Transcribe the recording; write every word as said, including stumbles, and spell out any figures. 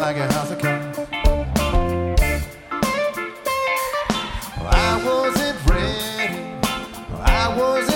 like a house of cards. I wasn't ready, I wasn't